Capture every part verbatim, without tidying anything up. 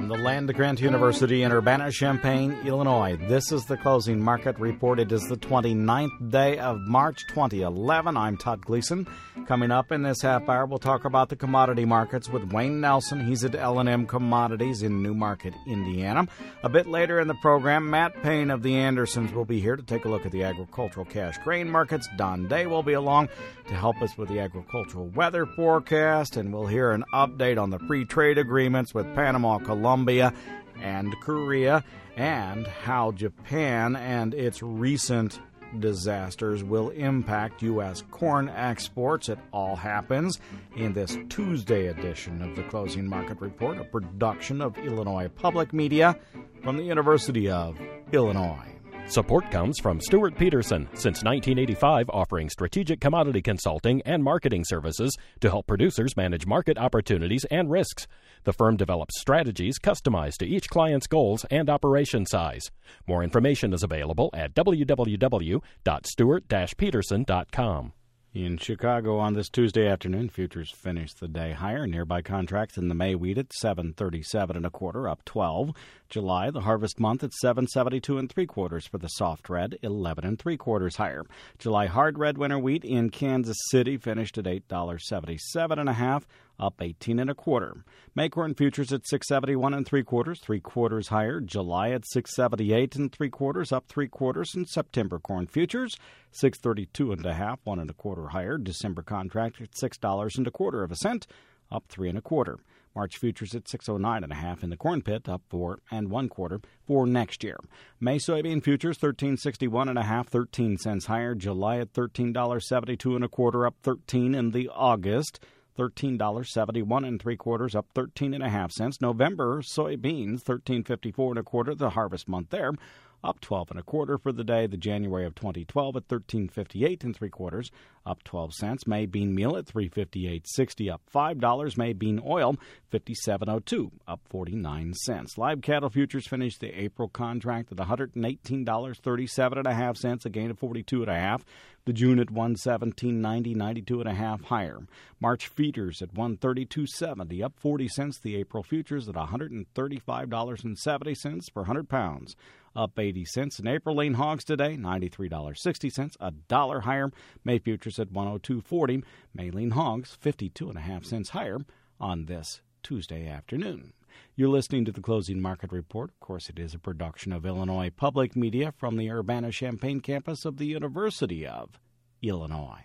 From the land-grant University in Urbana-Champaign, Illinois, this is the Closing Market Report. It is the twenty-ninth day of March twenty eleven. I'm Todd Gleason. Coming up in this half hour, we'll talk about the commodity markets with Wayne Nelson. He's at L and M Commodities in Newmarket, Indiana. A bit later in the program, Matt Payne of the Andersons will be here to take a look at the agricultural cash grain markets. Don Day will be along to help us with the agricultural weather forecast, and we'll hear an update on the free trade agreements with Panama, Colombia, and Korea, and how Japan and its recent disasters will impact U S corn exports. It all happens in this Tuesday edition of the Closing Market Report, a production of Illinois Public Media from the University of Illinois. Support comes from Stuart Peterson, since nineteen eighty-five offering strategic commodity consulting and marketing services to help producers manage market opportunities and risks. The firm develops strategies customized to each client's goals and operation size. More information is available at w w w dot stewart dash peterson dot com. In Chicago on this Tuesday afternoon, futures finished the day higher. Nearby contracts in the May wheat at seven thirty-seven and a quarter, up twelve. July, the harvest month, at seven seventy-two and three quarters for the soft red, eleven and three quarters higher. July hard red winter wheat in Kansas City finished at eight seventy-seven and a half, up eighteen and a quarter. May corn futures at six seventy-one and three quarters, three quarters higher. July at six seventy-eight and three quarters, up three quarters. And September corn futures six thirty-two and a half, one and a quarter higher. December contract at six dollars and a quarter of a cent, up three and a quarter. March futures at six oh nine and a half in the corn pit, up four and one quarter for next year. May soybean futures thirteen sixty-one and a half, thirteen cents higher. July at thirteen seventy-two and a quarter, up thirteen in the August. thirteen seventy-one and three quarters, up thirteen and a half cents. November soybeans thirteen fifty-four and a quarter, the harvest month there, up twelve and a quarter for the day. The January of twenty twelve at thirteen fifty-eight and three quarters, up twelve cents. May bean meal at three fifty-eight sixty, up five dollars. May bean oil fifty-seven oh two, up forty-nine cents. Live cattle futures finished the April contract at one hundred eighteen thirty-seven and a half cents, a gain of forty-two and a half. The June at one seventeen ninety, ninety-two and a half higher. March feeders at one thirty-two seventy, up forty cents. The April futures at one hundred thirty-five seventy per one hundred pounds, up eighty cents. And April lean hogs today, ninety-three sixty, a dollar higher. May futures at one oh two forty. May lean hogs, fifty-two and a half cents higher on this Tuesday afternoon. You're listening to the Closing Market Report. Of course, it is a production of Illinois Public Media from the Urbana-Champaign campus of the University of Illinois.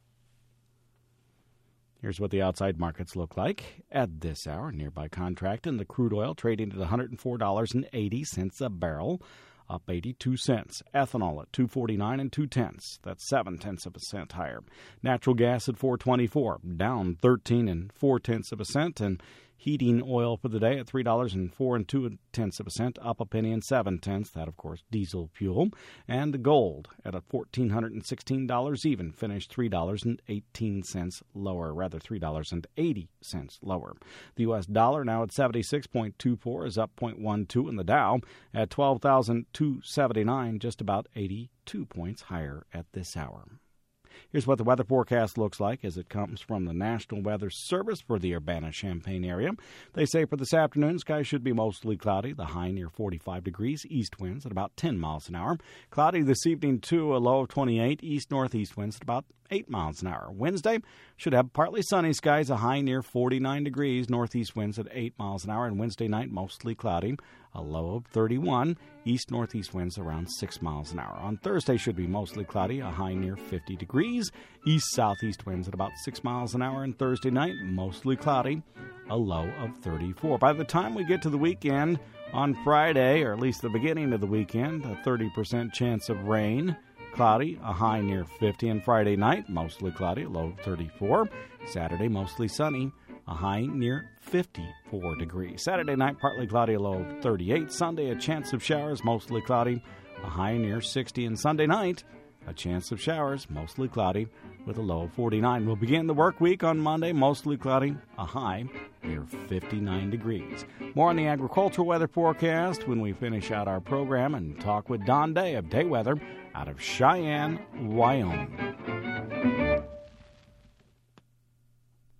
Here's what the outside markets look like at this hour. Nearby contract in the crude oil trading at one hundred four dollars and eighty cents a barrel, up eighty-two cents. Ethanol at two forty-nine and two tenths. That's seven tenths of a cent higher. Natural gas at four twenty-four, down thirteen and four tenths of a cent. And heating oil for the day at three dollars and four and two tenths of a cent, up a penny and seven tenths. That, of course, diesel fuel. And the gold at a one thousand four hundred sixteen dollars even, finished three dollars and eighteen cents lower, rather three dollars and eighty cents lower. The U S dollar now at seventy-six point two four is up zero point one two, and the Dow at twelve thousand two hundred seventy-nine, just about eighty-two points higher at this hour. Here's what the weather forecast looks like as it comes from the National Weather Service for the Urbana-Champaign area. They say for this afternoon, skies should be mostly cloudy, the high near forty-five degrees, east winds at about ten miles an hour. Cloudy this evening, too, a low of twenty-eight, east-northeast winds at about eight miles an hour. Wednesday should have partly sunny skies, a high near forty-nine degrees, northeast winds at eight miles an hour. And Wednesday night, mostly cloudy, a low of thirty-one, east-northeast winds around six miles an hour. On Thursday should be mostly cloudy, a high near fifty degrees, east-southeast winds at about six miles an hour. And Thursday night, mostly cloudy, a low of thirty-four. By the time we get to the weekend, on Friday, or at least the beginning of the weekend, a thirty percent chance of rain. Cloudy, a high near fifty. And Friday night, mostly cloudy, a low of thirty-four. Saturday, mostly sunny, a high near fifty-four degrees. Saturday night, partly cloudy, a low of thirty-eight. Sunday, a chance of showers, mostly cloudy, a high near sixty. And Sunday night, a chance of showers, mostly cloudy, with a low of forty-nine. We'll begin the work week on Monday, mostly cloudy, a high near fifty-nine degrees. More on the agricultural weather forecast when we finish out our program and talk with Don Day of Day Weather out of Cheyenne, Wyoming.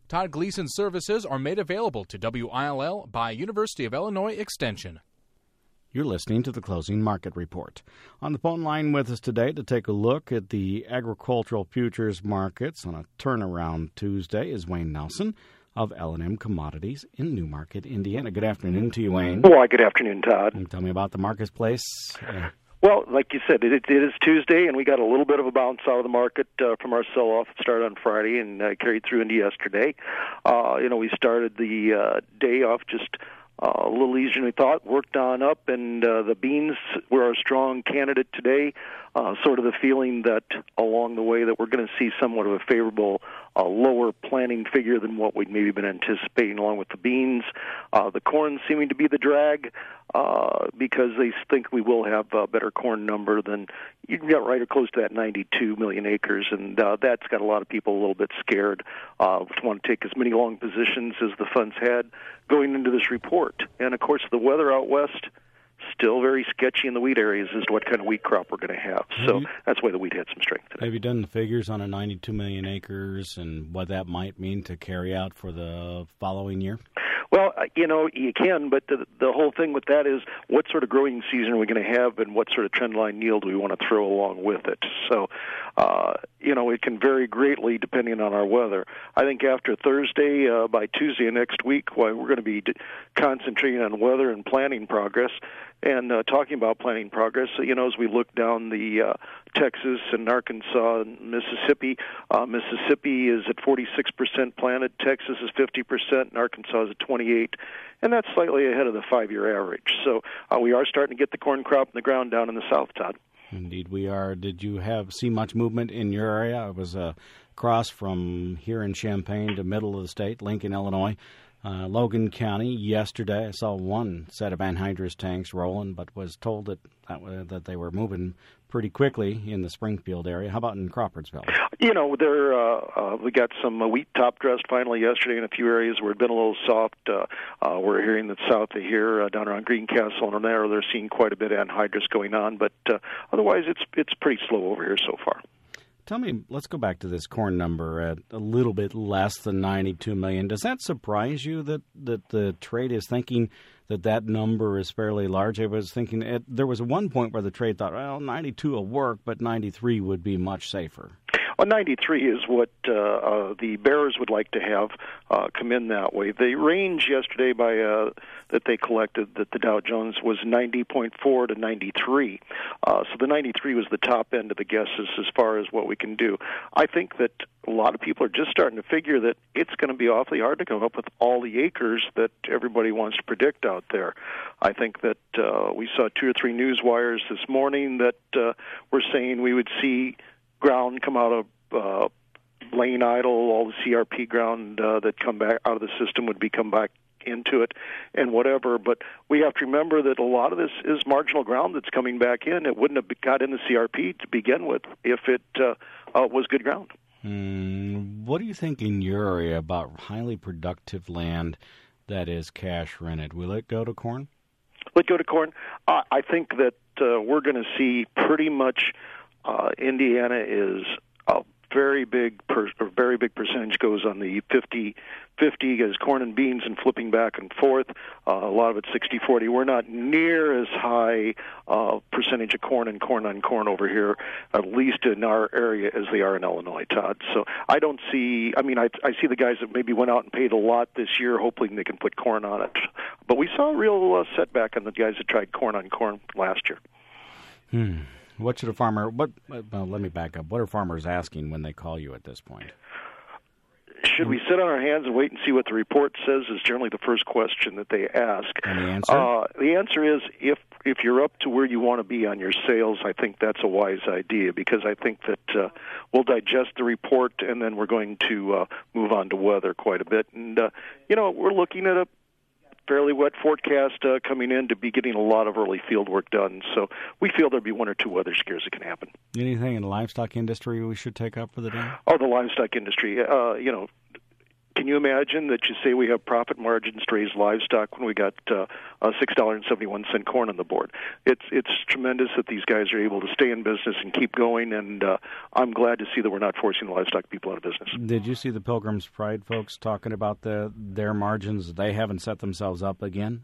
Todd Gleason services are made available to W I L L by University of Illinois Extension. You're listening to the Closing Market Report. On the phone line with us today to take a look at the agricultural futures markets on a turnaround Tuesday is Wayne Nelson of L and M Commodities in Newmarket, Indiana. Good afternoon to you, Wayne. Why, good afternoon, Todd. Can you tell me about the marketplace? Uh, Well, like you said, it, it is Tuesday, and we got a little bit of a bounce out of the market uh, from our sell-off. It started on Friday and uh, carried through into yesterday. Uh, you know, we started the uh, day off just uh, a little easier than we thought, worked on up, and uh, the beans were our strong candidate today. Uh, sort of the feeling that along the way that we're going to see somewhat of a favorable uh, lower planting figure than what we'd maybe been anticipating along with the beans. Uh, the corn seeming to be the drag uh, because they think we will have a better corn number than you got right or close to that ninety-two million acres, and uh, that's got a lot of people a little bit scared. Uh, want to take as many long positions as the funds had going into this report. And, of course, the weather out west still very sketchy in the wheat areas as to what kind of wheat crop we're going to have. So that's why the wheat had some strength today. Have you done the figures on a ninety-two million acres and what that might mean to carry out for the following year? Well, you know, you can, but the, the whole thing with that is what sort of growing season are we going to have and what sort of trend line yield do we want to throw along with it? So, uh, you know, it can vary greatly depending on our weather. I think after Thursday, uh, by Tuesday of next week, well, we're going to be d- concentrating on weather and planning progress. And uh, talking about planning progress, you know, as we look down the uh, Texas and Arkansas and Mississippi, uh, Mississippi is at forty-six percent planted, Texas is fifty percent, and Arkansas is at twenty-eight, and that's slightly ahead of the five-year average. So uh, we are starting to get the corn crop in the ground down in the south, Todd. Indeed, we are. Did you have see much movement in your area? It was a cross from here in Champaign to middle of the state, Lincoln, Illinois. Uh, Logan County yesterday, I saw one set of anhydrous tanks rolling, but was told that that, uh, that they were moving pretty quickly in the Springfield area. How about in Crawfordsville? You know, there uh, uh, we got some uh, wheat top dressed finally yesterday in a few areas where it's been a little soft. Uh, uh, we're hearing that south of here, uh, down around Greencastle and there, they're seeing quite a bit of anhydrous going on, but uh, otherwise it's it's pretty slow over here so far. Tell me, let's go back to this corn number at a little bit less than ninety-two million. Does that surprise you that, that the trade is thinking that that number is fairly large? I was thinking it, there was one point where the trade thought, well, ninety-two will work, but ninety-three would be much safer. Well, ninety-three is what uh, uh, the bearers would like to have uh, come in that way. The range yesterday by uh, that they collected that the Dow Jones was ninety point four to ninety-three. Uh, so the ninety-three was the top end of the guesses as far as what we can do. I think that a lot of people are just starting to figure that it's going to be awfully hard to come up with all the acres that everybody wants to predict out there. I think that uh, we saw two or three news wires this morning that uh, were saying we would see ground come out of uh, laying idle, all the C R P ground uh, that come back out of the system would be come back into it and whatever. But we have to remember that a lot of this is marginal ground that's coming back in. It wouldn't have got in the C R P to begin with if it uh, uh, was good ground. Mm, what do you think in your area about highly productive land that is cash rented? Will it go to corn? Will it go to corn? Uh, I think that uh, we're going to see pretty much uh, Indiana is a very big per, or very big percentage goes on the fifty fifty as corn and beans and flipping back and forth. Uh, a lot of it's sixty forty. We're not near as high uh, percentage of corn and corn on corn over here, at least in our area, as they are in Illinois, Todd. So I don't see, I mean, I, I see the guys that maybe went out and paid a lot this year hoping they can put corn on it. But we saw a real uh, setback on the guys that tried corn on corn last year. Hmm. What should a farmer, what, well, let me back up. What are farmers asking when they call you at this point? Should we sit on our hands and wait and see what the report says is generally the first question that they ask. And the answer? Uh, the answer is if if you're up to where you want to be on your sales, I think that's a wise idea because I think that uh, we'll digest the report and then we're going to uh, move on to weather quite a bit. And, uh, you know, we're looking at a fairly wet forecast uh, coming in to be getting a lot of early field work done. So we feel there'll be one or two weather scares that can happen. Anything in the livestock industry we should take up for the day? Oh, the livestock industry. Uh, you know, can you imagine that you say we have profit margins to raise livestock when we got uh, uh, six dollars and seventy-one cents corn on the board? It's it's tremendous that these guys are able to stay in business and keep going, and uh, I'm glad to see that we're not forcing the livestock people out of business. Did you see the Pilgrim's Pride folks talking about the their margins? They haven't set themselves up again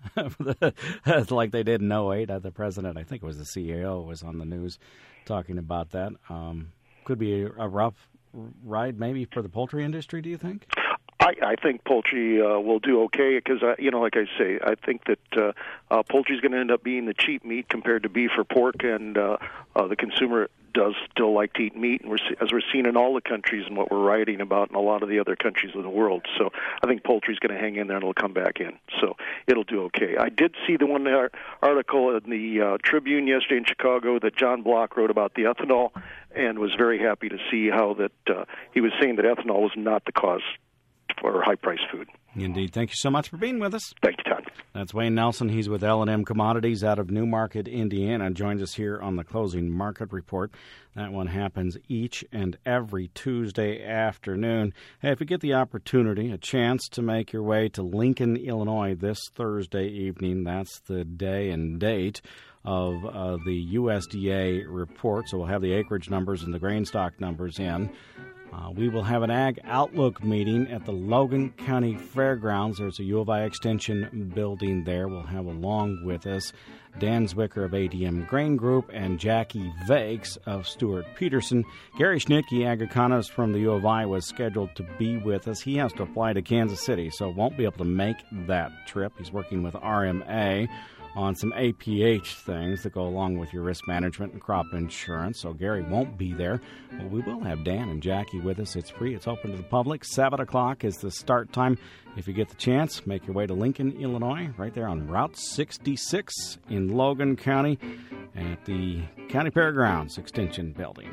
like they did in oh eight. The president, I think it was the C E O, was on the news talking about that. Um, could be a, a rough ride maybe for the poultry industry, do you think? I, I think poultry uh, will do okay because, uh, you know, like I say, I think that uh, uh, poultry is going to end up being the cheap meat compared to beef or pork, and uh, uh, the consumer does still like to eat meat, and we're, as we're seeing in all the countries and what we're writing about in a lot of the other countries of the world. So I think poultry is going to hang in there and it'll come back in. So it'll do okay. I did see the one article in the uh, Tribune yesterday in Chicago that John Block wrote about the ethanol, and was very happy to see how that uh, he was saying that ethanol was not the cause for high-priced food. Indeed. Thank you so much for being with us. Thank you, Todd. That's Wayne Nelson. He's with L and M Commodities out of Newmarket, Indiana, and joins us here on the Closing Market Report. That one happens each and every Tuesday afternoon. Hey, if you get the opportunity, a chance to make your way to Lincoln, Illinois this Thursday evening, that's the day and date of uh, the U S D A report. So we'll have the acreage numbers and the grain stock numbers in. Uh, we will have an Ag Outlook meeting at the Logan County Fairgrounds. There's a U of I Extension building there. We'll have along with us Dan Zwicker of A D M Grain Group and Jackie Vakes of Stewart Peterson. Gary Schnittke, agroeconomist from the U of I, was scheduled to be with us. He has to fly to Kansas City, so won't be able to make that trip. He's working with R M A on some A P H things that go along with your risk management and crop insurance. So Gary won't be there. But we will have Dan and Jackie with us. It's free. It's open to the public. seven o'clock is the start time. If you get the chance, make your way to Lincoln, Illinois, right there on Route sixty-six in Logan County at the County Fairgrounds Extension Building.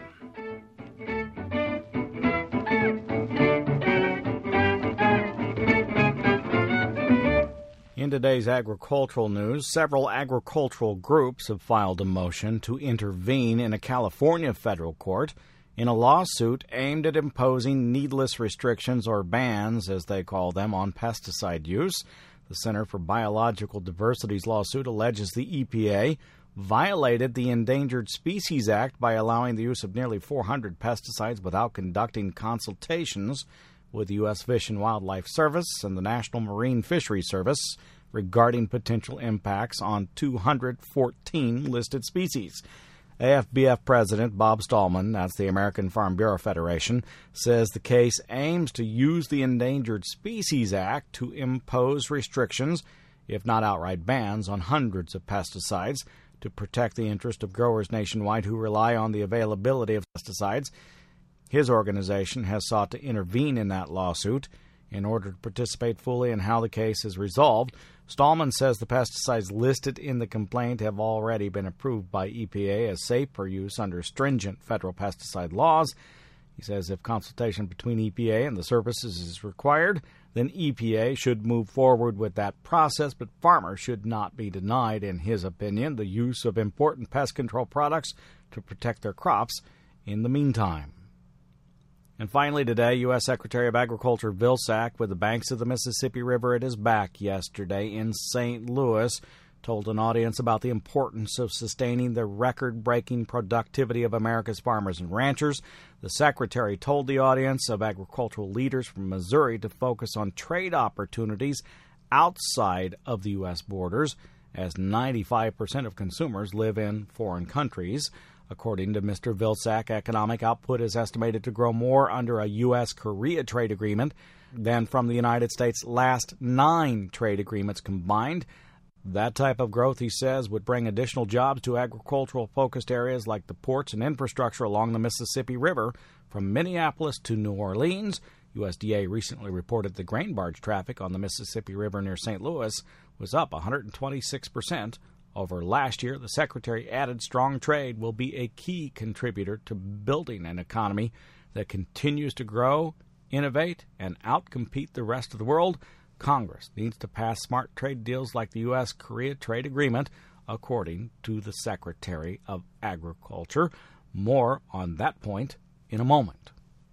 In today's agricultural news, several agricultural groups have filed a motion to intervene in a California federal court in a lawsuit aimed at imposing needless restrictions or bans, as they call them, on pesticide use. The Center for Biological Diversity's lawsuit alleges the E P A violated the Endangered Species Act by allowing the use of nearly four hundred pesticides without conducting consultations with the U S Fish and Wildlife Service and the National Marine Fisheries Service regarding potential impacts on two hundred fourteen listed species. A F B F President Bob Stallman, that's the American Farm Bureau Federation, says the case aims to use the Endangered Species Act to impose restrictions, if not outright bans, on hundreds of pesticides to protect the interest of growers nationwide who rely on the availability of pesticides. His organization has sought to intervene in that lawsuit in order to participate fully in how the case is resolved. Stallman says the pesticides listed in the complaint have already been approved by E P A as safe for use under stringent federal pesticide laws. He says if consultation between E P A and the services is required, then E P A should move forward with that process, but farmers should not be denied, in his opinion, the use of important pest control products to protect their crops in the meantime. And finally today, U S Secretary of Agriculture Vilsack, with the banks of the Mississippi River at his back yesterday in Saint Louis, told an audience about the importance of sustaining the record-breaking productivity of America's farmers and ranchers. The Secretary told the audience of agricultural leaders from Missouri to focus on trade opportunities outside of the U S borders, as ninety-five percent of consumers live in foreign countries. According to Mister Vilsack, economic output is estimated to grow more under a U S Korea trade agreement than from the United States' last nine trade agreements combined. That type of growth, he says, would bring additional jobs to agricultural-focused areas like the ports and infrastructure along the Mississippi River from Minneapolis to New Orleans. U S D A recently reported the grain barge traffic on the Mississippi River near Saint Louis was up one hundred twenty-six percent over last year. The Secretary added strong trade will be a key contributor to building an economy that continues to grow, innovate, and outcompete the rest of the world. Congress needs to pass smart trade deals like the U S Korea trade agreement, according to the Secretary of Agriculture. More on that point in a moment.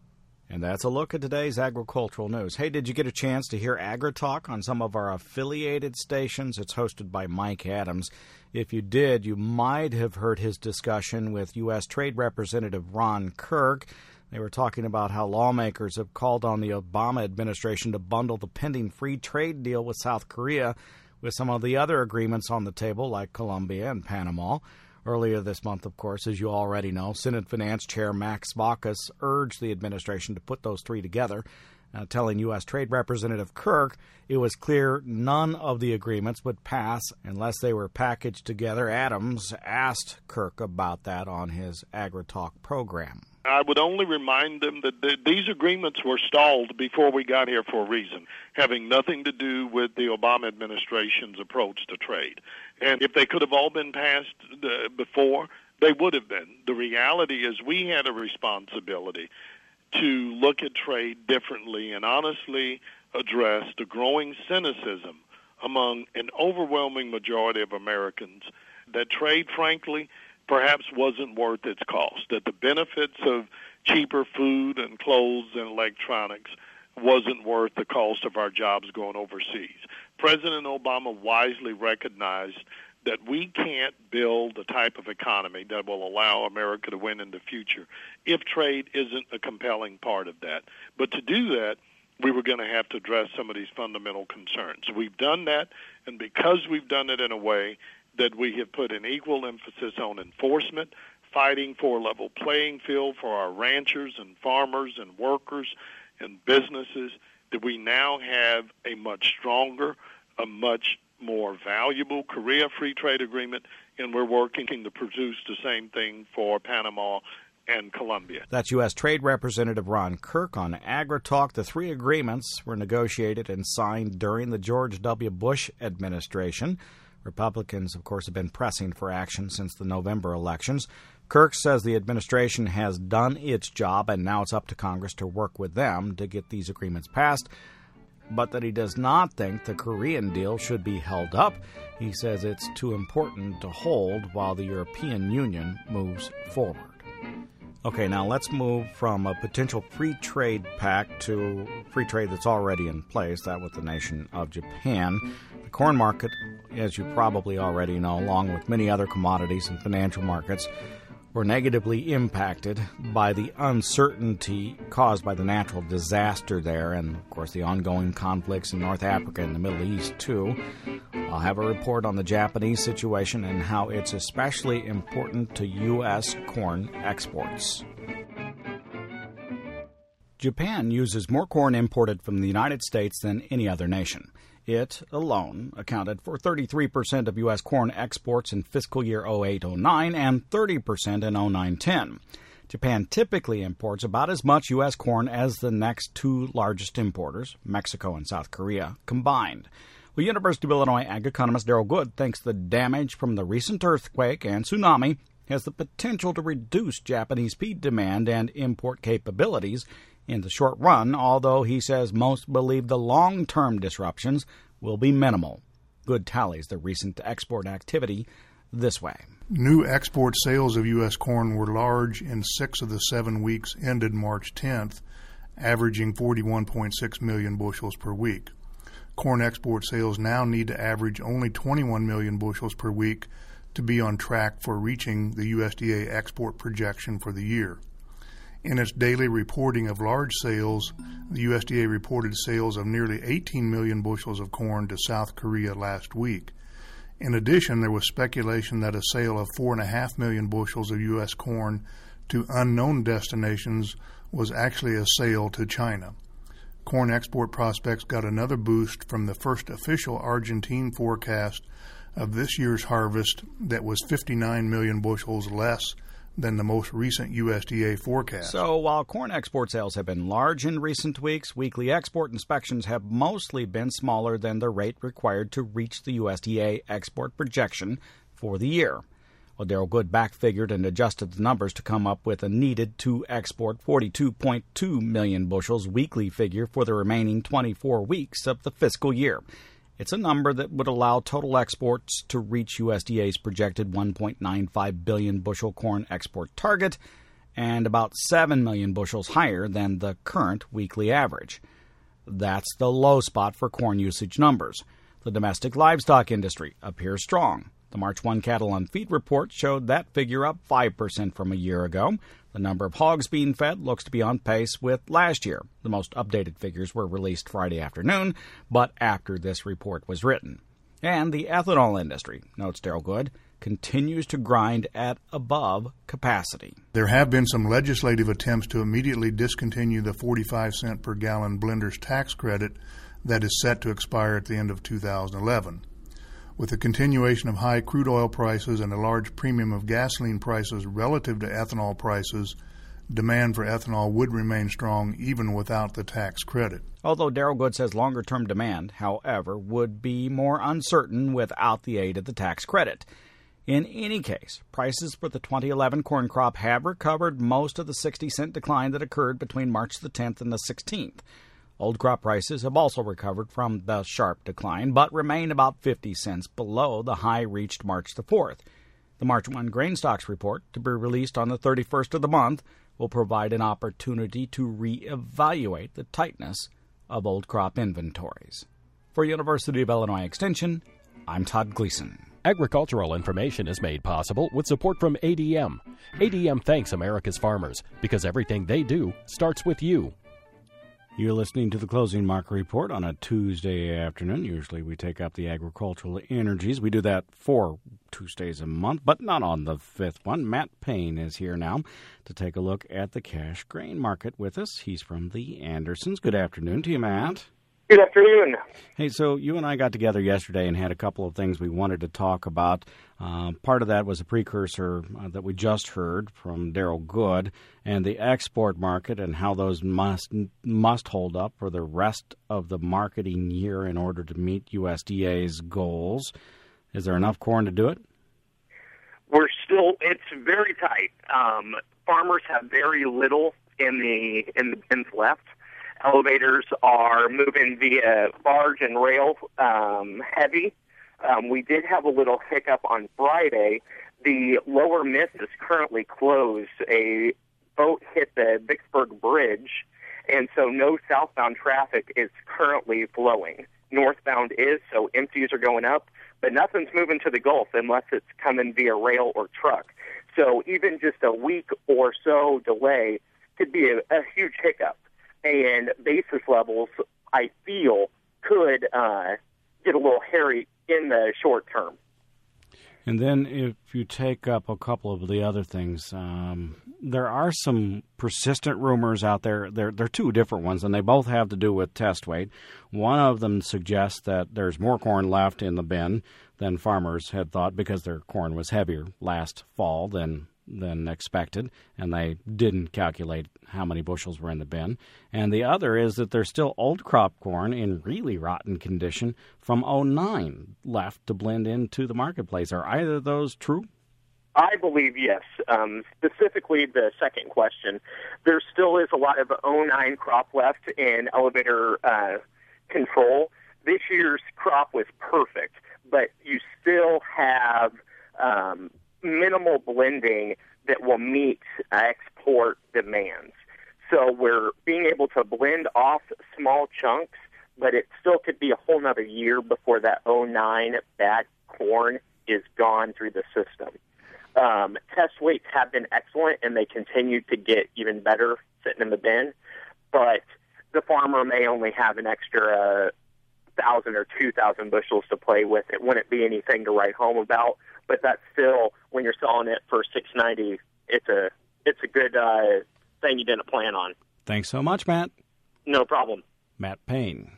And that's a look at today's agricultural news. Hey, did you get a chance to hear AgriTalk on some of our affiliated stations? It's hosted by Mike Adams. If you did, you might have heard his discussion with U S. Trade Representative Ron Kirk. They were talking about how lawmakers have called on the Obama administration to bundle the pending free trade deal with South Korea with some of the other agreements on the table, like Colombia and Panama. Earlier this month, of course, as you already know, Senate Finance Chair Max Baucus urged the administration to put those three together, uh, telling U S. Trade Representative Kirk it was clear none of the agreements would pass unless they were packaged together. Adams asked Kirk about that on his AgriTalk program. I would only remind them that th- these agreements were stalled before we got here for a reason, having nothing to do with the Obama administration's approach to trade. And if they could have all been passed uh, before, they would have been. The reality is we had a responsibility to look at trade differently and honestly address the growing cynicism among an overwhelming majority of Americans that trade, frankly, perhaps wasn't worth its cost, that the benefits of cheaper food and clothes and electronics wasn't worth the cost of our jobs going overseas. President Obama wisely recognized that we can't build the type of economy that will allow America to win in the future if trade isn't a compelling part of that. But to do that, we were going to have to address some of these fundamental concerns. We've done that, and because we've done it in a way that we have put an equal emphasis on enforcement, fighting for a level playing field for our ranchers and farmers and workers and businesses, that we now have a much stronger, a much more valuable Korea Free Trade Agreement, and we're working to produce the same thing for Panama and Colombia. That's U S. Trade Representative Ron Kirk on AgriTalk. The three agreements were negotiated and signed during the George W. Bush administration. Republicans, of course, have been pressing for action since the November elections. Kirk says the administration has done its job, and now it's up to Congress to work with them to get these agreements passed, but that he does not think the Korean deal should be held up. He says it's too important to hold while the European Union moves forward. Okay, now let's move from a potential free trade pact to free trade that's already in place, that with the nation of Japan. The corn market, as you probably already know, along with many other commodities and financial markets, were negatively impacted by the uncertainty caused by the natural disaster there and, of course, the ongoing conflicts in North Africa and the Middle East, too. I'll have a report on the Japanese situation and how it's especially important to U S corn exports. Japan uses more corn imported from the United States than any other nation. It alone accounted for thirty-three percent of U S corn exports in fiscal year oh eight oh nine and thirty percent in oh nine ten. Japan typically imports about as much U S corn as the next two largest importers, Mexico and South Korea, combined. Well, University of Illinois ag economist Darrell Good thinks the damage from the recent earthquake and tsunami has the potential to reduce Japanese feed demand and import capabilities in the short run, although he says most believe the long-term disruptions will be minimal. Good tallies the recent export activity this way. New export sales of U S corn were large in six of the seven weeks ended March tenth, averaging forty-one point six million bushels per week. Corn export sales now need to average only twenty-one million bushels per week to be on track for reaching the U S D A export projection for the year. In its daily reporting of large sales, the U S D A reported sales of nearly eighteen million bushels of corn to South Korea last week. In addition, there was speculation that a sale of four point five million bushels of U S corn to unknown destinations was actually a sale to China. Corn export prospects got another boost from the first official Argentine forecast of this year's harvest that was fifty-nine million bushels less than the most recent U S D A forecast. So while corn export sales have been large in recent weeks, weekly export inspections have mostly been smaller than the rate required to reach the U S D A export projection for the year. Well, Darrell Good back-figured and adjusted the numbers to come up with a needed to export forty-two point two million bushels weekly figure for the remaining twenty-four weeks of the fiscal year. It's a number that would allow total exports to reach U S D A's projected one point nine five billion bushel corn export target and about seven million bushels higher than the current weekly average. That's the low spot for corn usage numbers. The domestic livestock industry appears strong. The March first cattle on feed report showed that figure up five percent from a year ago. The number of hogs being fed looks to be on pace with last year. The most updated figures were released Friday afternoon, but after this report was written. And the ethanol industry, notes Darrell Good, continues to grind at above capacity. There have been some legislative attempts to immediately discontinue the forty-five cent per gallon blender's tax credit that is set to expire at the end of two thousand eleven. With the continuation of high crude oil prices and a large premium of gasoline prices relative to ethanol prices, demand for ethanol would remain strong even without the tax credit. Although Darrell Good says longer-term demand, however, would be more uncertain without the aid of the tax credit. In any case, prices for the twenty eleven corn crop have recovered most of the sixty cent decline that occurred between March the tenth and the sixteenth. Old crop prices have also recovered from the sharp decline, but remain about fifty cents below the high reached March the fourth. The March first grain stocks report, to be released on the thirty-first of the month, will provide an opportunity to reevaluate the tightness of old crop inventories. For University of Illinois Extension, I'm Todd Gleason. Agricultural information is made possible with support from A D M. A D M thanks America's farmers because everything they do starts with you. You're listening to the Closing Market Report on a Tuesday afternoon. Usually we take up the agricultural energies. We do that four Tuesdays a month, but not on the fifth one. Matt Payne is here now to take a look at the cash grain market with us. He's from the Andersons. Good afternoon to you, Matt. Good afternoon. Hey, so you and I got together yesterday and had a couple of things we wanted to talk about. Uh, part of that was a precursor uh, that we just heard from Darrell Good and the export market and how those must must hold up for the rest of the marketing year in order to meet U S D A's goals. Is there enough corn to do it? We're still, it's very tight. Um, farmers have very little in the in the bins left. Elevators are moving via barge and rail um, heavy. Um, we did have a little hiccup on Friday. The lower miss is currently closed. A boat hit the Vicksburg Bridge, and so no southbound traffic is currently flowing. Northbound is, so empties are going up, but nothing's moving to the Gulf unless it's coming via rail or truck. So even just a week or so delay could be a, a huge hiccup. And basis levels, I feel, could uh, get a little hairy in the short term. And then if you take up a couple of the other things, um, there are some persistent rumors out there. There, there are two different ones, and they both have to do with test weight. One of them suggests that there's more corn left in the bin than farmers had thought because their corn was heavier last fall than than expected, and they didn't calculate how many bushels were in the bin. And the other is that there's still old crop corn in really rotten condition from oh nine left to blend into the marketplace. Are either of those true? I believe yes. Um, specifically, the second question. There still is a lot of oh nine crop left in elevator uh, control. This year's crop was perfect, but you still have um, minimal blending that will meet export demands. So we're being able to blend off small chunks, but it still could be a whole nother year before that oh nine bad corn is gone through the system. Um, test weights have been excellent, and they continue to get even better sitting in the bin, but the farmer may only have an extra thousand or two thousand bushels to play with. It wouldn't be anything to write home about, but that's still, when you're selling it for six ninety, it's a it's a good uh, thing you didn't plan on. Thanks so much, Matt. No problem. Matt Payne.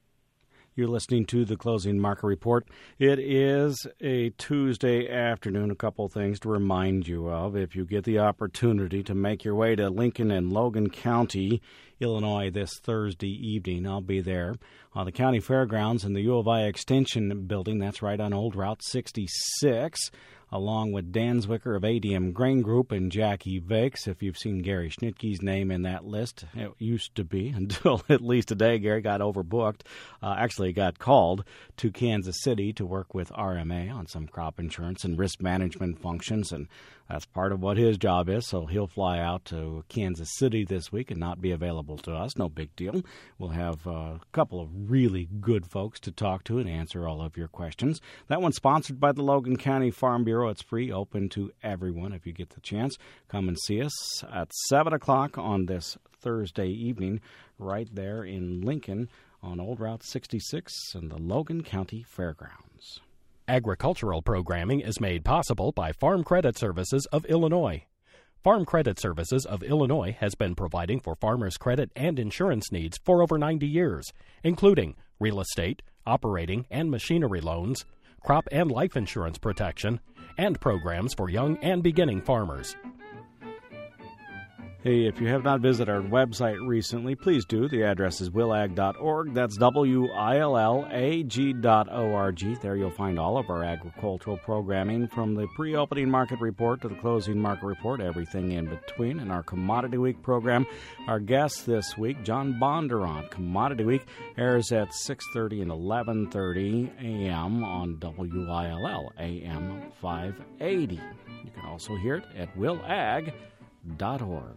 You're listening to the Closing Market Report. It is a Tuesday afternoon. A couple of things to remind you of. If you get the opportunity to make your way to Lincoln and Logan County, Illinois, this Thursday evening, I'll be there on the county fairgrounds in the U of I Extension building. That's right on Old Route sixty-six, along with Dan Zwicker of A D M Grain Group and Jackie Vakes. If you've seen Gary Schnitke's name in that list, it used to be until at least today. Gary got overbooked. Uh, actually got called to Kansas City to work with R M A on some crop insurance and risk management functions, and That's part of what his job is, so he'll fly out to Kansas City this week and not be available to us. No big deal. We'll have a couple of really good folks to talk to and answer all of your questions. That one's sponsored by the Logan County Farm Bureau. It's free, open to everyone if you get the chance. Come and see us at seven o'clock on this Thursday evening right there in Lincoln on Old Route sixty-six and the Logan County Fairgrounds. Agricultural programming is made possible by Farm Credit Services of Illinois. Farm Credit Services of Illinois has been providing for farmers' credit and insurance needs for over ninety years, including real estate, operating and machinery loans, crop and life insurance protection, and programs for young and beginning farmers. Hey, if you have not visited our website recently, please do. The address is will ag dot org. That's W I L L A G dot O R G. There you'll find all of our agricultural programming from the pre-opening market report to the closing market report, everything in between. In our Commodity Week program, our guest this week, John Bondurant. Commodity Week airs at six thirty and eleven thirty a.m. on W I L L A M five eighty. You can also hear it at will ag dot org.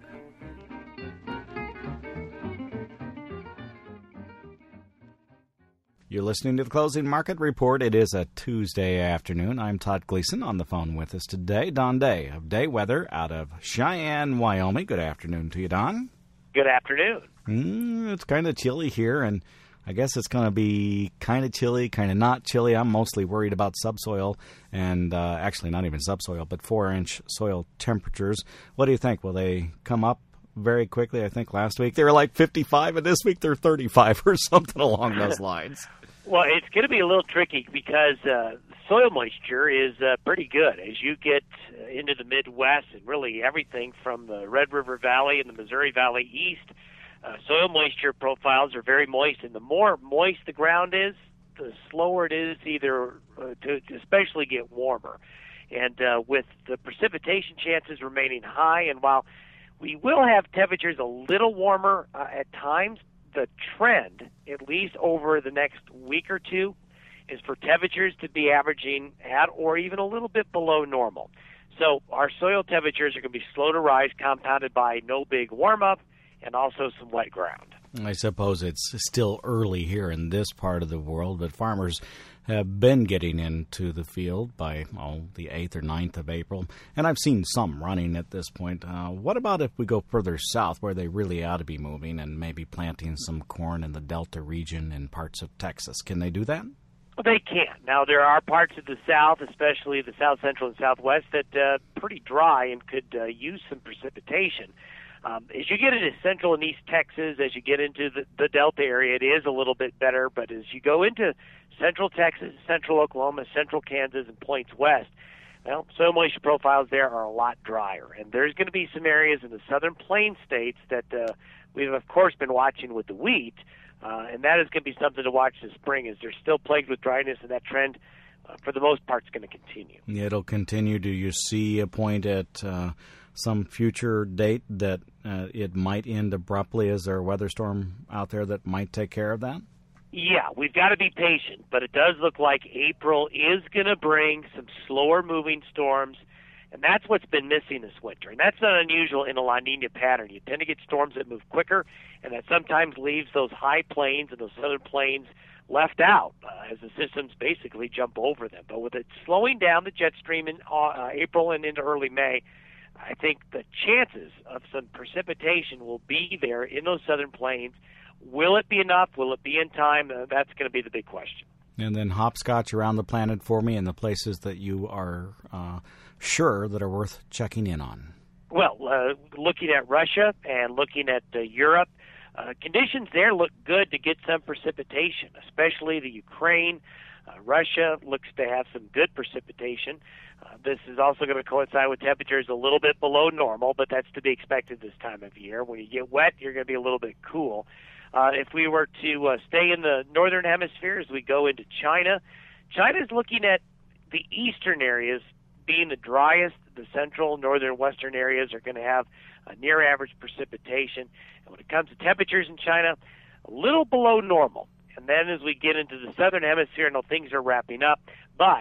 You're listening to the Closing Market Report. It is a Tuesday afternoon. I'm Todd Gleason. On the phone with us today, Don Day of Day Weather out of Cheyenne, Wyoming. Good afternoon to you, Don. Good afternoon. Mm, it's kind of chilly here, and I guess it's going to be kind of chilly, kind of not chilly. I'm mostly worried about subsoil and uh, actually not even subsoil, but four-inch soil temperatures. What do you think? Will they come up very quickly? I think last week they were like fifty-five, and this week they're thirty-five or something along those lines. Well, it's going to be a little tricky because uh, soil moisture is uh, pretty good. As you get uh, into the Midwest and really everything from the Red River Valley and the Missouri Valley east, uh, soil moisture profiles are very moist. And the more moist the ground is, the slower it is either uh, to, to especially get warmer. And uh, with the precipitation chances remaining high, and while we will have temperatures a little warmer uh, at times, the trend, at least over the next week or two, is for temperatures to be averaging at or even a little bit below normal. So our soil temperatures are going to be slow to rise, compounded by no big warm-up and also some wet ground. I suppose it's still early here in this part of the world, but farmers have been getting into the field by oh, the eighth or ninth of April, and I've seen some running at this point. Uh, what about if we go further south where they really ought to be moving and maybe planting some corn in the Delta region and parts of Texas? Can they do that? Well, they can. Now, there are parts of the south, especially the south central and southwest, that are uh, pretty dry and could uh, use some precipitation. Um, as you get into central and east Texas, as you get into the, the Delta area, it is a little bit better. But as you go into central Texas, central Oklahoma, central Kansas, and points west, well, soil moisture profiles there are a lot drier. And there's going to be some areas in the southern plain states that uh, we've, of course, been watching with the wheat. Uh, and that is going to be something to watch this spring, as they're still plagued with dryness, and that trend, uh, for the most part, is going to continue. It'll continue. Do you see a point at uh, some future date that uh, it might end abruptly? Is there a weather storm out there that might take care of that? Yeah, we've got to be patient, but it does look like April is going to bring some slower-moving storms, and that's what's been missing this winter. And that's not unusual in a La Nina pattern. You tend to get storms that move quicker, and that sometimes leaves those high plains and those southern plains left out uh, as the systems basically jump over them. But with it slowing down the jet stream in uh, April and into early May, I think the chances of some precipitation will be there in those southern plains. Will it be enough? Will it be in time? Uh, that's going to be the big question. And then hopscotch around the planet for me and the places that you are uh, sure that are worth checking in on. Well, uh, looking at Russia and looking at uh, Europe, uh, conditions there look good to get some precipitation, especially the Ukraine. Uh, Russia looks to have some good precipitation. Uh, this is also going to coincide with temperatures a little bit below normal, but that's to be expected this time of year. When you get wet, you're going to be a little bit cool. Uh, if we were to uh, stay in the northern hemisphere as we go into China, China's looking at the eastern areas being the driest. The central, northern, western areas are going to have uh, near-average precipitation. And when it comes to temperatures in China, a little below normal. And then as we get into the southern hemisphere, I know things are wrapping up, but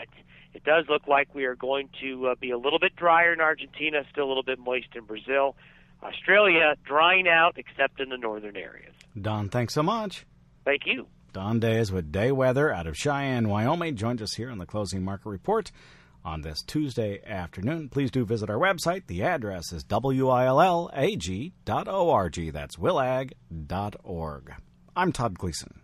It does look like we are going to uh, be a little bit drier in Argentina, still a little bit moist in Brazil. Australia, drying out except in the northern areas. Don, thanks so much. Thank you. Don Days with Day Weather out of Cheyenne, Wyoming, joined us here on the Closing Market Report on this Tuesday afternoon. Please do visit our website. The address is W I L L A G dot org. That's willag dot org. I'm Todd Gleason.